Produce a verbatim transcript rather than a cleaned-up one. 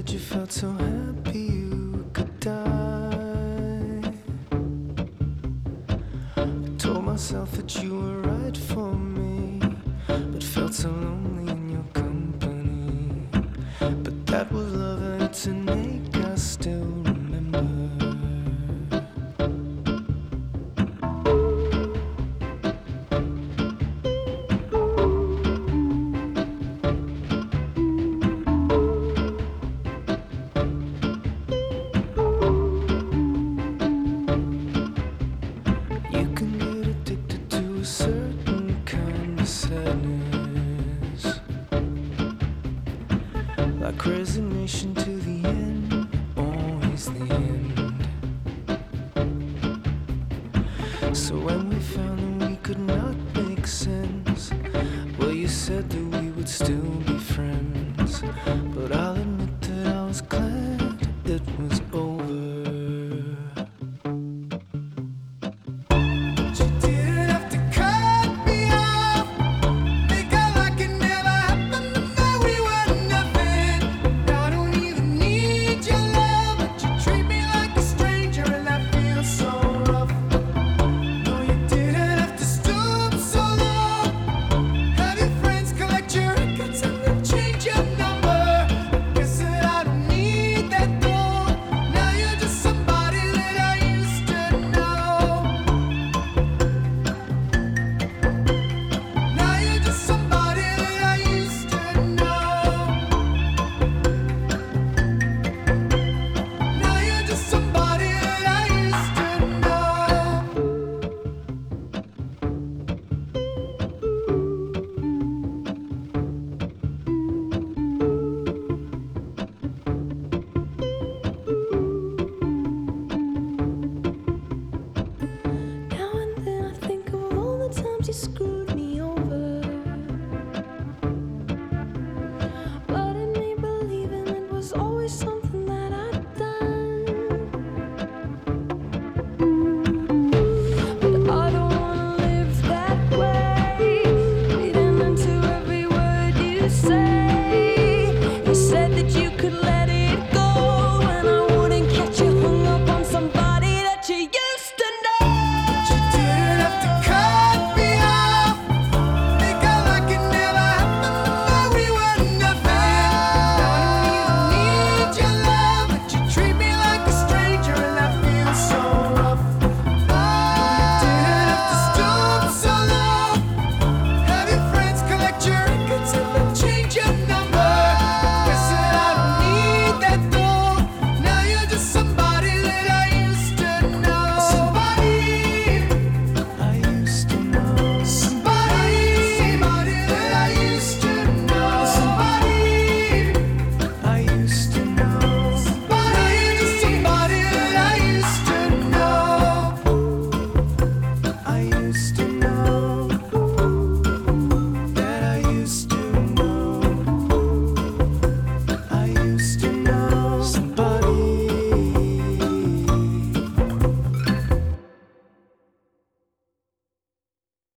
said you felt so happy you could die. I told myself that you were right for me, but felt so lonely in your company. But that was love and it's an ache I still remember. Certain kind of sadness, like resignation to the end, always the end. So when we found the